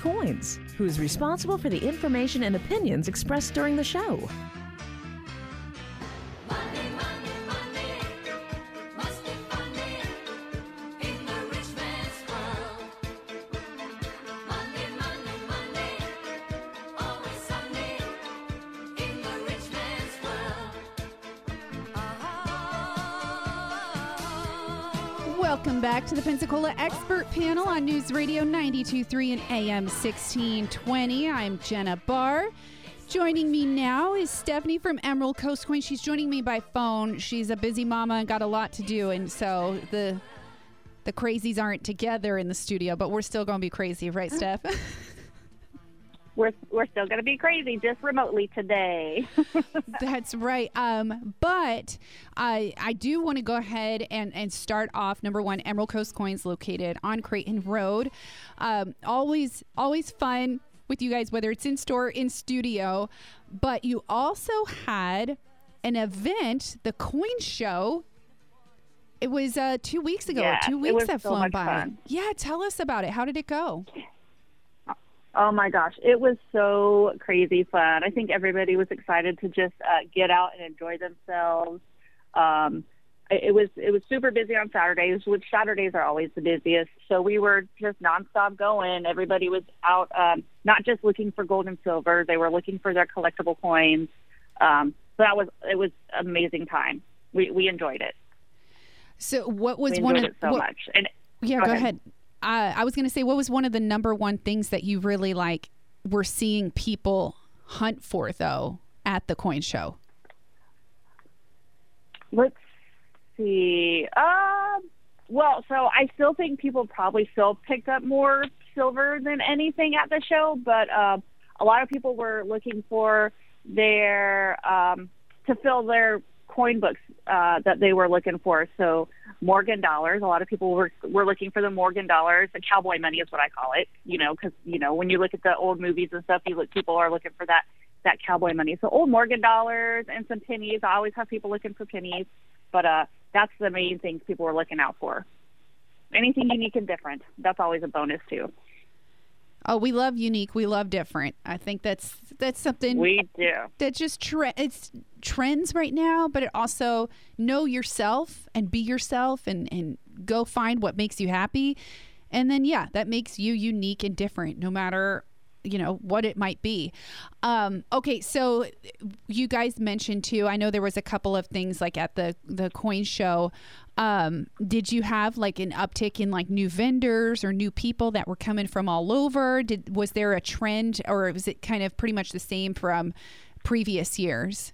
Coins, who's responsible for the information and opinions expressed during the show. Welcome back to the Pensacola Expert Panel on News Radio 92.3 and AM 1620. I'm Jenna Barr. Joining me now is Stephanie from Emerald Coast Coin. She's joining me by phone. She's a busy mama and got a lot to do, and so the crazies aren't together in the studio, but we're still going to be crazy, right, Steph? We're still going to be crazy, just remotely today. That's right. But I do want to go ahead and start off. Number one, Emerald Coast Coins, located on Creighton Road. Always fun with you guys, whether it's in store, in studio. But you also had an event, the Coin Show. It was 2 weeks ago. Yeah, 2 weeks have so flown much by. Fun. Yeah, tell us about it. How did it go? Oh my gosh, it was so crazy fun. I think everybody was excited to just get out and enjoy themselves. It was super busy on Saturdays, which Saturdays are always the busiest. So we were just nonstop going. Everybody was out, not just looking for gold and silver; they were looking for their collectible coins. So it was an amazing time. We enjoyed it. So what was we one of it so much? And yeah, go ahead. I was going to say, what was one of the number one things that you really were seeing people hunt for, though, at the Coin Show? Let's see. Well, so I still think people probably still picked up more silver than anything at the show, but a lot of people were looking for their to fill their coin books that they were looking for. So Morgan dollars. A lot of people were looking for the Morgan dollars. The cowboy money is what I call it. Because when you look at the old movies and stuff, people are looking for that cowboy money. So old Morgan dollars and some pennies. I always have people looking for pennies, but that's the main things people were looking out for. Anything unique and different. That's always a bonus too. Oh, we love unique. We love different. I think that's something we do. That just it's trends right now, but it also know yourself and be yourself and go find what makes you happy. And then, yeah, that makes you unique and different no matter, what it might be. Okay, so you guys mentioned too, I know there was a couple of things like at the Coin Show. Did you have an uptick in new vendors or new people that were coming from all over? Was there a trend, or was it kind of pretty much the same from previous years?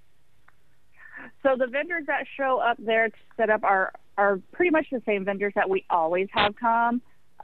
So the vendors that show up there to set up are pretty much the same vendors that we always have come.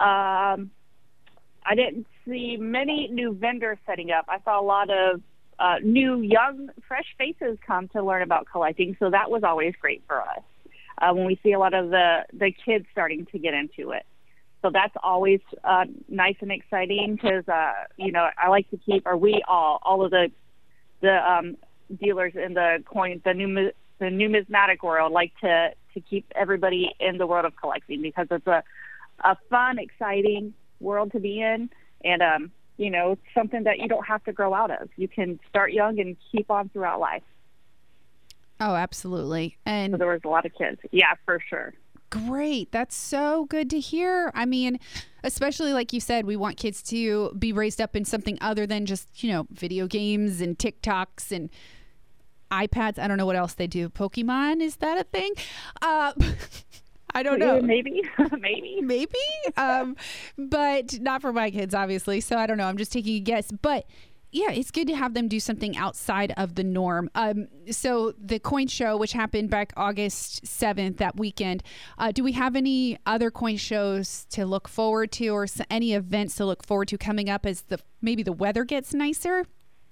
I didn't see many new vendors setting up. I saw a lot of new, young, fresh faces come to learn about collecting, so that was always great for us. When we see a lot of the kids starting to get into it. So that's always nice and exciting because, I like to keep, or we all of the dealers in the numismatic world like to keep everybody in the world of collecting because it's a fun, exciting world to be in. And, it's something that you don't have to grow out of. You can start young and keep on throughout life. Oh, absolutely. And so there was a lot of kids. Yeah, for sure. Great. That's so good to hear. I mean, especially like you said, we want kids to be raised up in something other than just, video games and TikToks and iPads. I don't know what else they do. Pokemon, is that a thing? I don't know. Maybe. But not for my kids, obviously. So I don't know. I'm just taking a guess. But yeah, it's good to have them do something outside of the norm. So the Coin Show, which happened back August 7th, that weekend, do we have any other coin shows to look forward to or any events to look forward to coming up as maybe the weather gets nicer?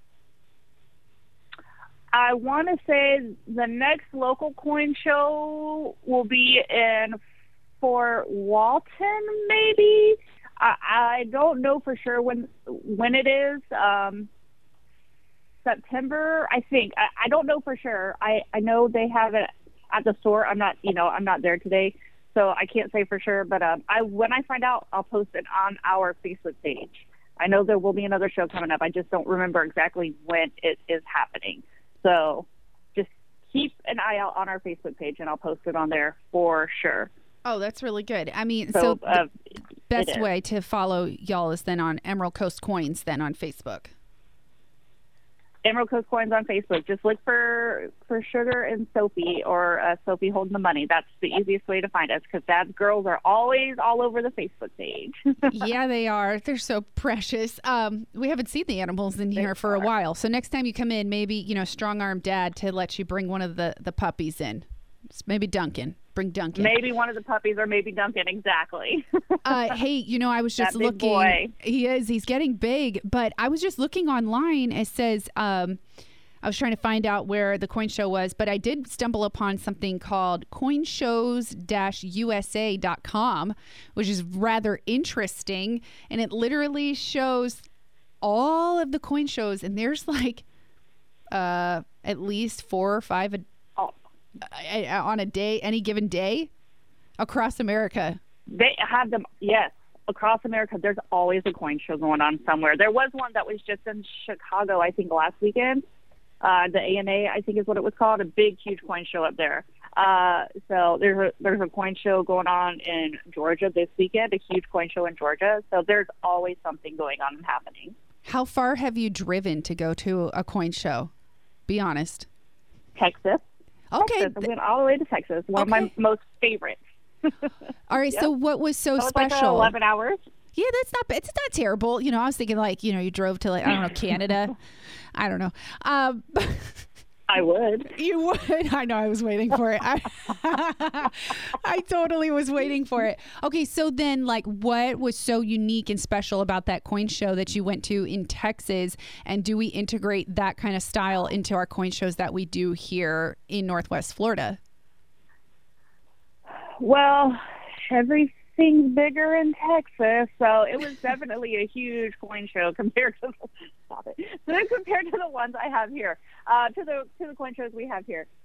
I want to say the next local coin show will be in Fort Walton, maybe. I don't know for sure when it is. September, I think. I don't know for sure. I know they have it at the store. I'm not there today, so I can't say for sure. But when I find out, I'll post it on our Facebook page. I know there will be another show coming up. I just don't remember exactly when it is happening. So just keep an eye out on our Facebook page, and I'll post it on there for sure. Oh, that's really good. I mean, So, the best way to follow y'all is then on Emerald Coast Coins, then on Facebook. Emerald Coast Coins on Facebook. Just look for Sugar and Sophie, or Sophie Holding the Money. That's the easiest way to find us, because Dad's girls are always all over the Facebook page. Yeah, they are. They're so precious. We haven't seen the animals in here for a while. So next time you come in, maybe, strong arm Dad to let you bring one of the puppies in. Maybe Duncan. Bring Duncan. Maybe one of the puppies, or maybe Duncan. Exactly. Hey, I was just that big looking. Boy. He's getting big, but I was just looking online. It says, I was trying to find out where the coin show was, but I did stumble upon something called coinshows-usa.com, which is rather interesting. And it literally shows all of the coin shows, and there's like at least 4 or 5 on a day, any given day, across America. They have them, yes. Across America, there's always a coin show going on somewhere. There was one that was just in Chicago, I think, last weekend. The ANA, I think is what it was called, a big, huge coin show up there. So there's a coin show going on in Georgia this weekend, a huge coin show in Georgia. So there's always something going on and happening. How far have you driven to go to a coin show? Be honest. Texas. Okay. Texas. I went all the way to Texas. One of my most favorites. All right. Yep. So what was so That was special? like 11 hours. Yeah, that's not bad. It's not terrible. I was thinking you drove to I don't know, Canada. I don't know. I would. You would. I know. I was waiting for it. I totally was waiting for it. Okay. So then what was so unique and special about that coin show that you went to in Texas? And do we integrate that kind of style into our coin shows that we do here in Northwest Florida? Well, everything's bigger in Texas, so it was definitely a huge coin show compared to compared to the ones I have here, to the coin shows we have here.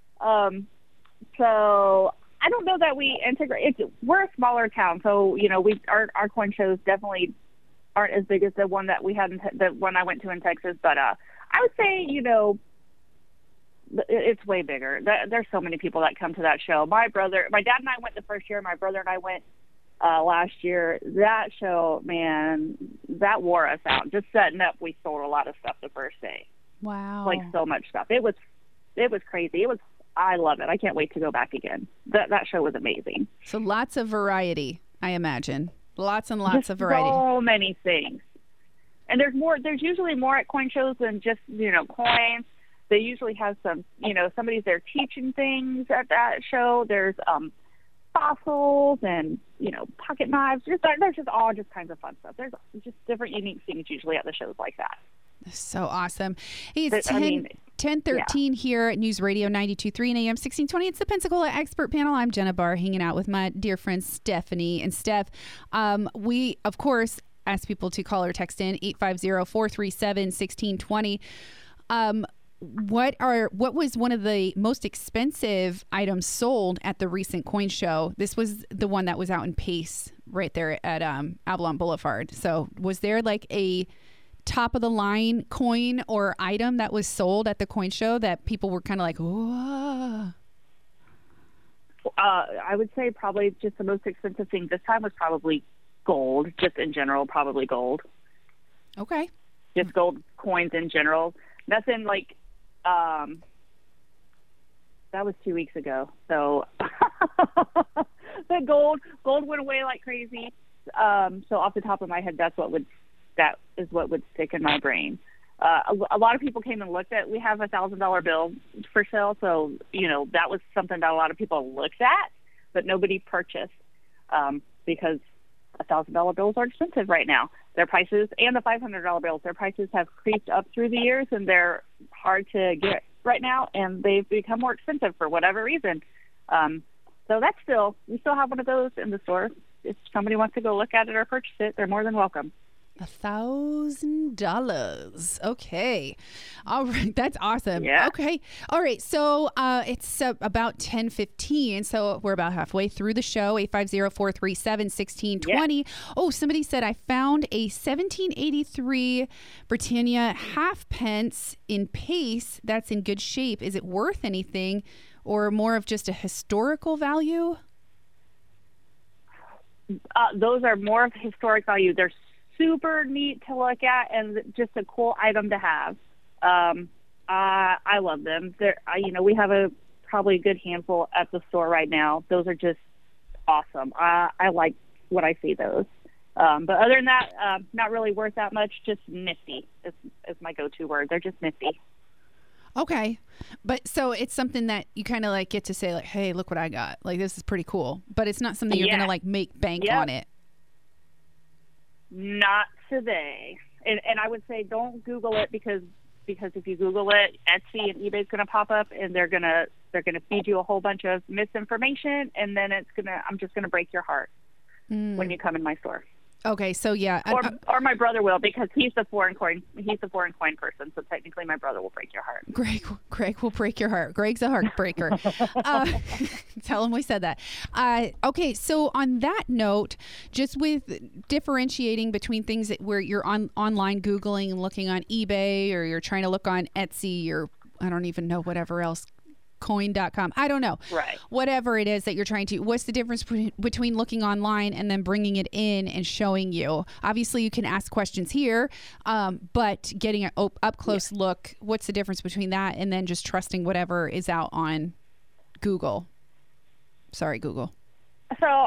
So I don't know that we integrate. We're a smaller town, so our coin shows definitely aren't as big as the one that we had the one I went to in Texas. But I would say it's way bigger. There's so many people that come to that show. My dad and I went the first year. My brother and I went last year. That show, man, that wore us out. Just setting up, we sold a lot of stuff the first day. Wow. Like so much stuff. It was crazy. I love it. I can't wait to go back again. That show was amazing. So lots of variety, I imagine. Lots and lots of variety. So many things. And there's usually more at coin shows than just, coins. They usually have some, somebody's there teaching things at that show. There's fossils and, pocket knives. There's just all just kinds of fun stuff. There's just different unique things usually at the shows like that. So awesome. Hey, it's 10:13 here at News Radio 92.3 and AM 1620. It's the Pensacola Expert Panel. I'm Jenna Barr, hanging out with my dear friend Stephanie. And Steph, we, of course, ask people to call or text in 850-437-1620. What was one of the most expensive items sold at the recent coin show? This was the one that was out in Pace right there at Avalon Boulevard. So was there a top of the line coin or item that was sold at the coin show that people were kind of like, whoa? I would say probably just the most expensive thing this time was probably gold, just in general, probably gold. Okay. Just gold coins in general. Nothing that was 2 weeks ago. So the gold went away like crazy. So off the top of my head, that is what would stick in my brain. A lot of people came and looked at. We have $1,000 bill for sale, so that was something that a lot of people looked at, but nobody purchased because $1,000 bills are expensive right now. Their prices, and the $500 bills, their prices have creeped up through the years, and they're hard to get right now, and they've become more expensive for whatever reason. So we still have one of those in the store. If somebody wants to go look at it or purchase it, they're more than welcome. $1,000. Okay. All right. That's awesome. Yeah. Okay. All right. So it's about 10:15. So we're about halfway through the show. 850-437-1620. Oh, somebody said, I found a 1783 Britannia halfpence in pace that's in good shape. Is it worth anything or more of just a historical value? Those are more of historic value. They're super neat to look at and just a cool item to have. I love them. We have probably a good handful at the store right now. Those are just awesome. I like when I see those. But other than that, not really worth that much. Just nifty is my go-to word. They're just nifty. Okay. But so it's something that you kind of like get to say like, hey, look what I got. Like, this is pretty cool. But it's not something you're going to like make bank on it. Not today. And I would say don't Google it because if you Google it, Etsy and eBay is going to pop up and they're going to feed you a whole bunch of misinformation, and then I'm just going to break your heart when you come in my store. Okay, so yeah, or my brother will, because he's the foreign coin person. So technically, my brother will break your heart. Greg will break your heart. Greg's a heartbreaker. Tell him we said that. Okay, so on that note, just with differentiating between things where you're online Googling and looking on eBay, or you're trying to look on Etsy, or I don't even know whatever else. Coin.com. I don't know. Right. Whatever it is that you're trying to, what's the difference between looking online and then bringing it in and showing you? Obviously, you can ask questions here, but getting an up close look, what's the difference between that and then just trusting whatever is out on Google? Sorry, Google. So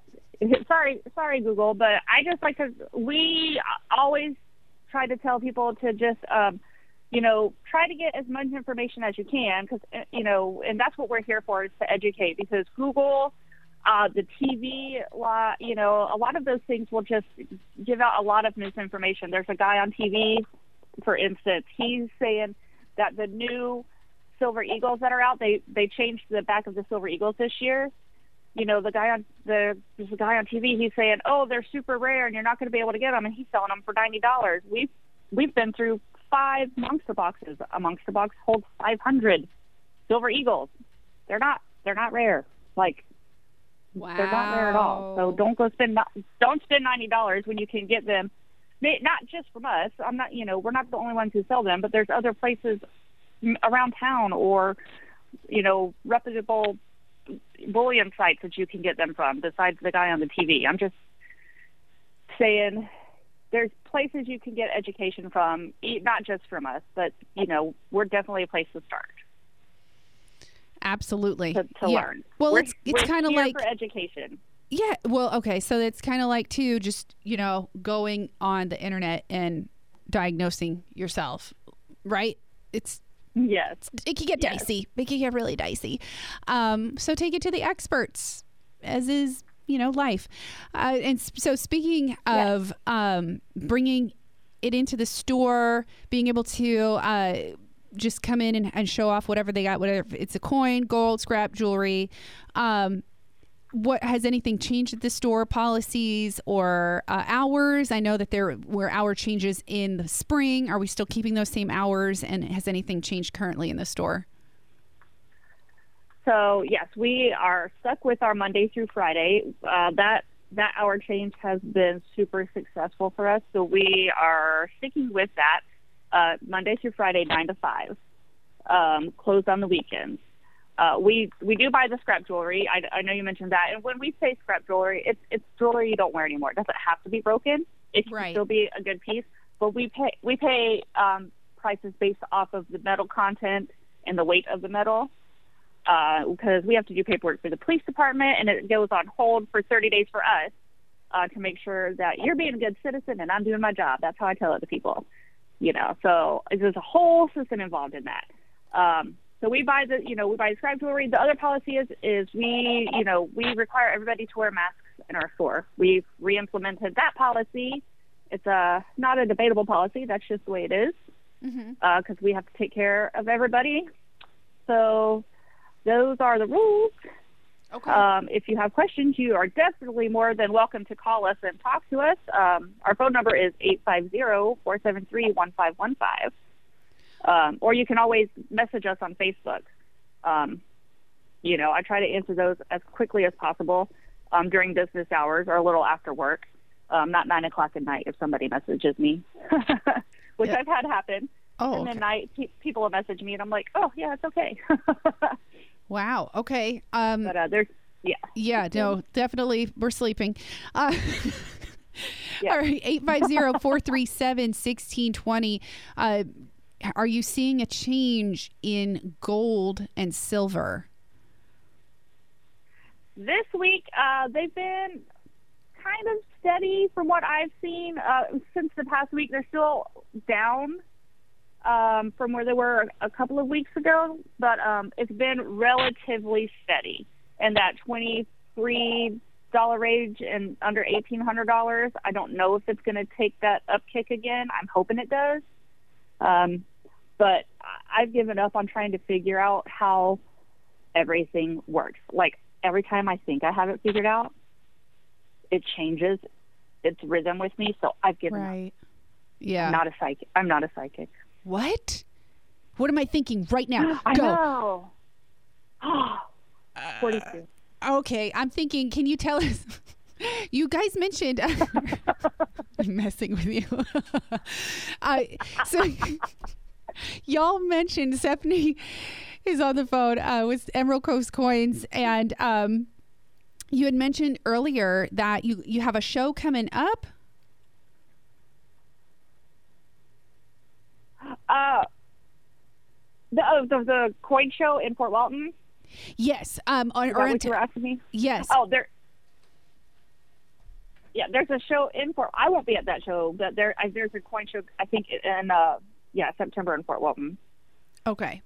sorry, Google, but I just like to, we always try to tell people to just, try to get as much information as you can, because, and that's what we're here for, is to educate, because Google, the TV, a lot of those things will just give out a lot of misinformation. There's a guy on TV, for instance, he's saying that the new Silver Eagles that are out, they changed the back of the Silver Eagles this year. There's a guy on TV, he's saying, oh, they're super rare and you're not going to be able to get them, and he's selling them for $90. We've been through 5 monster boxes. A monster box holds 500 Silver Eagles. They're not rare. Like, wow. They're not rare at all. So don't spend $90 when you can get them. Not just from us. We're not the only ones who sell them, but there's other places around town, or reputable bullion sites that you can get them from, besides the guy on the TV. I'm just saying, there's places you can get education from, not just from us, but, we're definitely a place to start. Absolutely. To learn. Well, it's kind of like for education. Yeah. Well, okay. So it's kind of like, too, just, going on the internet and diagnosing yourself, right? Yes. It can get dicey. It can get really dicey. So take it to the experts, as is life. And so speaking of bringing it into the store, being able to just come in and show off whatever they got, whatever it's a coin, gold, scrap, jewelry. What has anything changed at the store? Policies or hours? I know that there were hour changes in the spring. Are we still keeping those same hours? And has anything changed currently in the store? So, yes, we are stuck with our Monday through Friday. That hour change has been super successful for us. So we are sticking with that Monday through Friday, 9 to 5, closed on the weekends. We do buy the scrap jewelry. I know you mentioned that. And when we say scrap jewelry, it's jewelry you don't wear anymore. It doesn't have to be broken. It can still be a good piece. But we pay prices based off of the metal content and the weight of the metal. Because we have to do paperwork for the police department, and it goes on hold for 30 days for us to make sure that you're being a good citizen and I'm doing my job. That's how I tell it to people, So there's a whole system involved in that. So we buy the scrap jewelry. The other policy is we require everybody to wear masks in our store. We've re-implemented that policy. It's not a debatable policy. That's just the way it is, because we have to take care of everybody. So those are the rules. Okay. If you have questions, you are definitely more than welcome to call us and talk to us. Our phone number is 850-473-1515. Or you can always message us on Facebook. I try to answer those as quickly as possible during business hours or a little after work, not 9 o'clock at night if somebody messages me, which I've had happen. Oh, and then people will message me, and I'm like, oh, yeah, it's okay. Wow. Okay. But there's, yeah. Yeah, no, definitely. We're sleeping. Yeah. All right. 850-437-1620. Are you seeing a change in gold and silver? This week, they've been kind of steady from what I've seen. Since the past week, they're still down from where they were a couple of weeks ago, but it's been relatively steady in that $23 range and under $1,800. I don't know if it's going to take that upkick again. I'm hoping it does. But I've given up on trying to figure out how everything works. Like, every time I think I have it figured out, it changes its rhythm with me, so I've given up. Right. Yeah. I'm not a psychic. What? What am I thinking right now? I Go. know. 42. Okay, I'm thinking, can you tell us? You guys mentioned, I'm messing with you. So y'all mentioned, Stephanie is on the phone with Emerald Coast Coins, and you had mentioned earlier that you have a show coming up. The coin show in Fort Walton. Yes. What you were asking me? Yes. Oh, there's a show in Fort. I won't be at that show, but there's a coin show. I think in September in Fort Walton. Okay.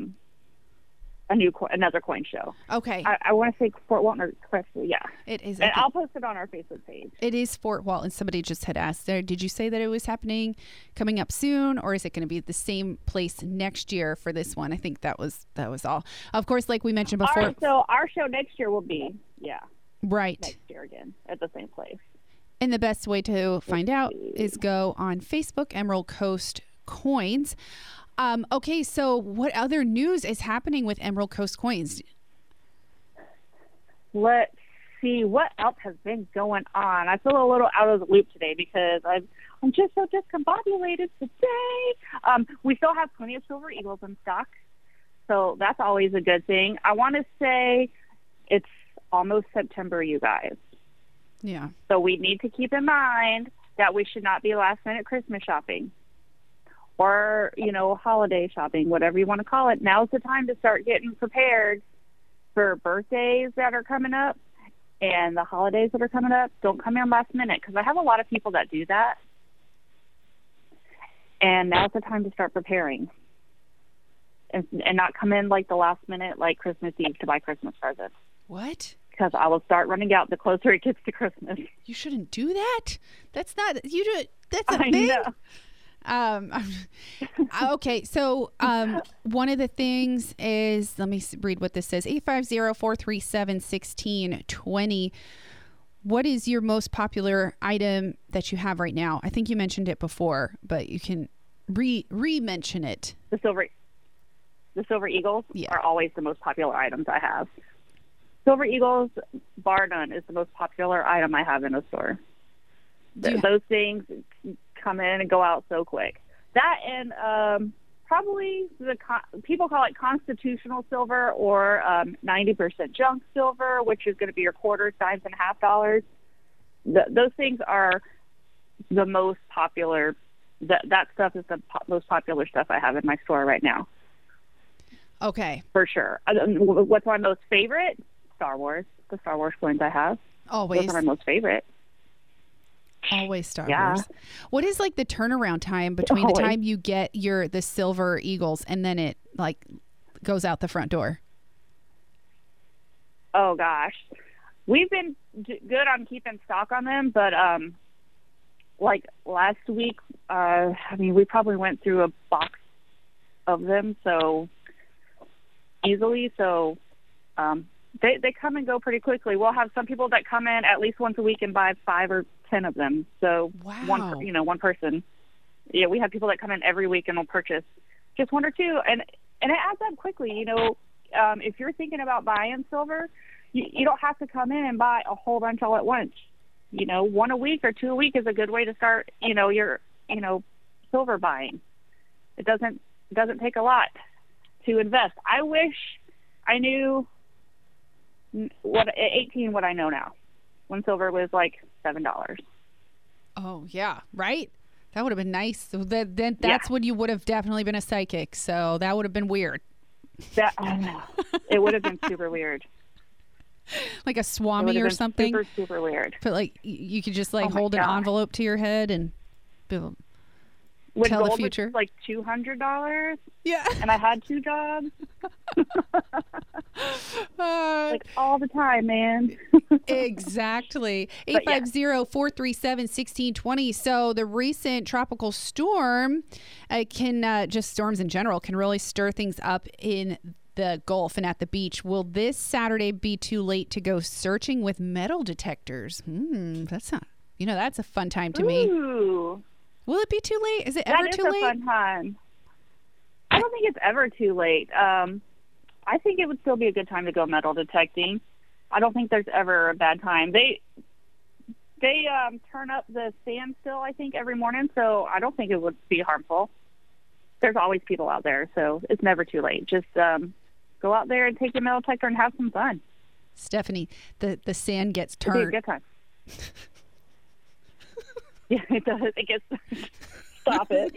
Another coin show. Okay. I want to say Fort Walton or correctly. Yeah. It is. And I'll post it on our Facebook page. It is Fort Walton. Somebody just had asked there. Did you say that it was coming up soon, or is it going to be at the same place next year for this one? I think that was all. Of course, like we mentioned before. So our show next year will be right next year again at the same place. And the best way to find out is go on Facebook, Emerald Coast Coins. Okay, so what other news is happening with Emerald Coast Coins? Let's see what else has been going on. I feel a little out of the loop today because I'm just so discombobulated today. We still have plenty of Silver Eagles in stock, so that's always a good thing. I want to say it's almost September, you guys. Yeah. So we need to keep in mind that we should not be last-minute Christmas shopping or, holiday shopping, whatever you want to call it. Now's the time to start getting prepared for birthdays that are coming up and the holidays that are coming up. Don't come in last minute because I have a lot of people that do that. And now's the time to start preparing and not come in like the last minute, like Christmas Eve to buy Christmas presents. What? Because I will start running out the closer it gets to Christmas. You shouldn't do that. That's not you do it. That's a I thing. know. Okay, so one of the things is, let me read what this says. 850-437-1620. What is your most popular item that you have right now? I think you mentioned it before, but you can re-mention it. The Silver Eagles are always the most popular items I have. Silver Eagles, bar none, is the most popular item I have in a store. Those things come in and go out so quick. That and probably people call it constitutional silver or 90% junk silver, which is going to be your quarters, dimes, and half dollars. Those things are the most popular. That stuff is the most popular stuff I have in my store right now. Okay. For sure. What's my most favorite? Star Wars. The Star Wars coins I have. Always. Those are my most favorite. Always Star Wars. What is like the turnaround time between the time you get the Silver Eagles and then it like goes out the front door? Oh gosh, we've been good on keeping stock on them, but like last week, we probably went through a box of them so easily. So they come and go pretty quickly. We'll have some people that come in at least once a week and buy 5 or 10 of them. So Wow. one person. Yeah, we have people that come in every week and will purchase just 1 or 2, and it adds up quickly. If you're thinking about buying silver, you don't have to come in and buy a whole bunch all at once. 1 a week or 2 a week is a good way to start. Your silver buying. It doesn't take a lot to invest. I wish I knew at 18 what I know now, when silver was like $7. Oh, yeah, right? That would have been nice. So that's when you would have definitely been a psychic. So that would have been weird. I know. It would have been super weird. Like a Swami or something. Super, super weird. But like you could just Oh hold my an God. envelope to your head and When tell the gold future. was like $200, Yeah. and I had 2 jobs, like all the time, man. Exactly. But yeah. 850-437-1620. So the recent tropical storm just storms in general can really stir things up in the Gulf and at the beach. Will this Saturday be too late to go searching with metal detectors? That's a fun time to me. Ooh, Will it be too late? Is it that ever is too a late? fun time. I don't think it's ever too late. I think it would still be a good time to go metal detecting. I don't think there's ever a bad time. They turn up the sand still, I think, every morning, so I don't think it would be harmful. There's always people out there, so it's never too late. Just go out there and take your metal detector and have some fun. Stephanie, the sand gets It'll be a turned. good time. Yeah, it does. It gets... Stop it.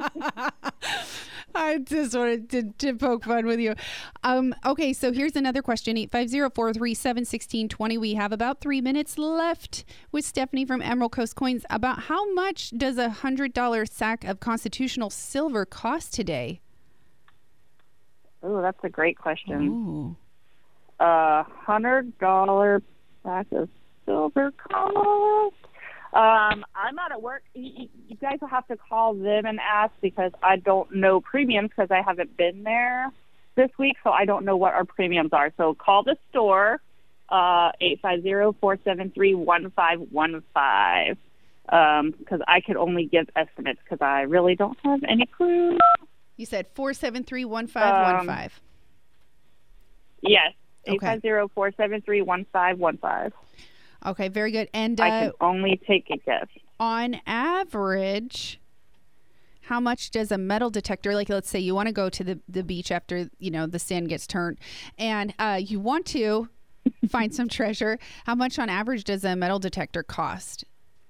I just wanted to poke fun with you. Okay, so here's another question. 850-437-1620. We have about 3 minutes left with Stephanie from Emerald Coast Coins. About how much does a $100 sack of constitutional silver cost today? Oh, that's a great question. Ooh. $100 sack of silver cost. I'm out at work. You guys will have to call them and ask, because I don't know premiums, because I haven't been there this week, so I don't know what our premiums are. So call the store, 850-473-1515, because I could only give estimates, because I really don't have any clue. You said 473-1515. Yes, Okay. 850-473-1515. Okay, very good. And I can only take a guess. on average, how much does a metal detector, like let's say you want to go to the beach after, the sand gets turned, and you want to find some treasure, how much on average does a metal detector cost?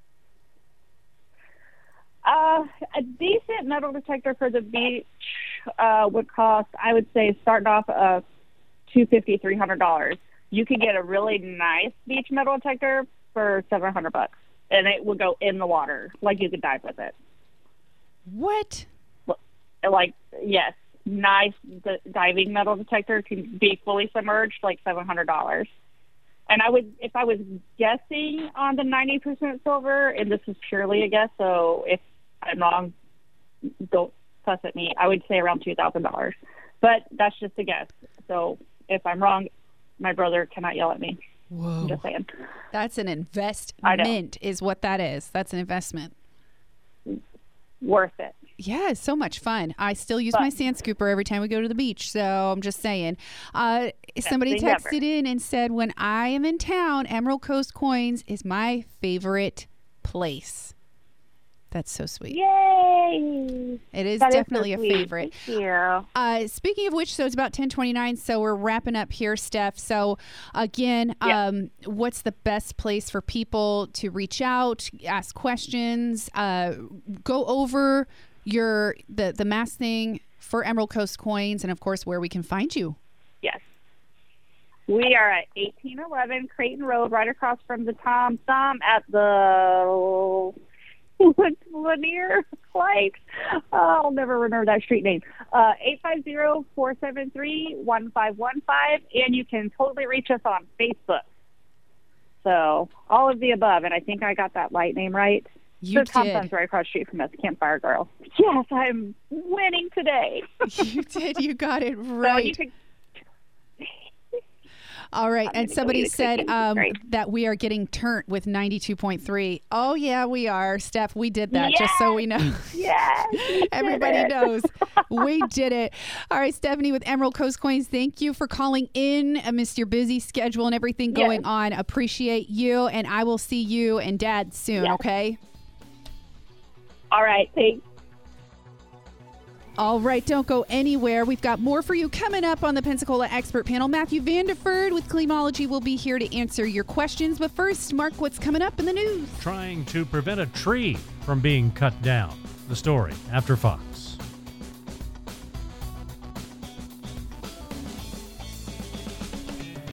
A decent metal detector for the beach would cost, I would say, starting off $250, $300. You could get a really nice beach metal detector for $700, and it would go in the water, like you could dive with it. What? Like, yes, nice diving metal detector can be fully submerged, like $700. And if I was guessing on the 90% silver, and this is purely a guess, so if I'm wrong, don't fuss at me, I would say around $2,000. But that's just a guess. So if I'm wrong, my brother cannot yell at me. Whoa. I'm just saying. That's an I know. investment is what that is. That's an investment. Worth it. Yeah, it's so much fun. I still use my sand scooper every time we go to the beach. So I'm just saying. Somebody thing ever. texted in and said, when I am in town, Emerald Coast Coins is my favorite place. That's so sweet. Yay! It is That definitely so a sweet. favorite. Thank you. Speaking of which, so it's about 10:29, so we're wrapping up here, Steph. So again, what's the best place for people to reach out, ask questions, go over the mass thing for Emerald Coast Coins, and of course where we can find you? Yes. We are at 1811 Creighton Road, right across from the Tom Thumb at the Lanier Light. I'll never remember that street name. 850-473-1515, and you can totally reach us on Facebook. So all of the above, and I think I got that light name right. You Tom did. Thumb's right across the street from us, Campfire Girl. Yes, I'm winning today. You did. You got it So you right. can All right. I'm And gonna go somebody eat a said cookie. Great. that we are getting turnt with 92.3. Oh, yeah, we are. Steph, we did that, just so we know. Yes, we did Everybody it. knows. We did it. All right, Stephanie with Emerald Coast Coins, thank you for calling in amidst your busy schedule and everything going on. Appreciate you, and I will see you and Dad soon, okay? All right, thanks. All right, don't go anywhere. We've got more for you coming up on the Pensacola Expert Panel. Matthew Vanderford with Climology will be here to answer your questions. But first, Mark, what's coming up in the news? Trying to prevent a tree from being cut down. The story after Fox.